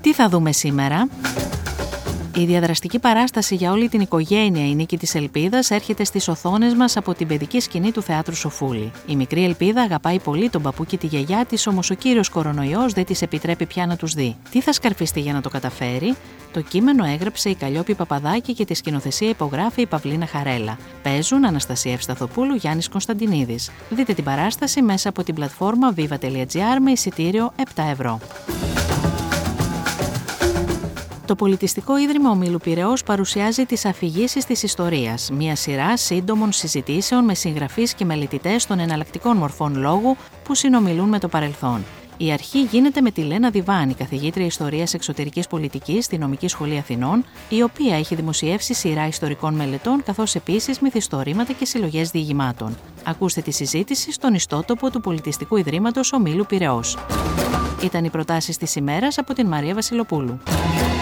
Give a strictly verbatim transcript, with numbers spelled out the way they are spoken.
Τι θα δούμε σήμερα? Η διαδραστική παράσταση για όλη την οικογένεια «Η Νίκη της Ελπίδας» έρχεται στις οθόνες μας από την παιδική σκηνή του Θεάτρου Σοφούλη. Η μικρή Ελπίδα αγαπάει πολύ τον παππού και τη γιαγιά της, όμως ο κύριος κορονοϊός δεν της επιτρέπει πια να τους δει. Τι θα σκαρφιστεί για να το καταφέρει? Το κείμενο έγραψε η Καλλιόπη Παπαδάκη και τη σκηνοθεσία υπογράφει η Παυλίνα Χαρέλα. Παίζουν Αναστασία Ευσταθοπούλου, Γιάννης Κωνσταντινίδης. Δείτε την παράσταση μέσα από την πλατφόρμα viva τελεία gr με εισιτήριο επτά ευρώ. Το Πολιτιστικό Ίδρυμα Ομίλου Πειραιώς παρουσιάζει τις Αφηγήσεις της Ιστορίας, μια σειρά σύντομων συζητήσεων με συγγραφείς και μελετητές των εναλλακτικών μορφών λόγου που συνομιλούν με το παρελθόν. Η αρχή γίνεται με τη Λένα Διβάνη, καθηγήτρια Ιστορίας Εξωτερικής Πολιτικής στη Νομική Σχολή Αθηνών, η οποία έχει δημοσιεύσει σειρά ιστορικών μελετών καθώς επίσης μυθιστορήματα και συλλογές διηγημάτων. Ακούστε τη συζήτηση στον ιστότοπο του Πολιτιστικού Ιδρύματος Ομίλου Πειραιώς. Ήταν οι προτάσεις της ημέρας από την Μαρία Βασιλοπούλου.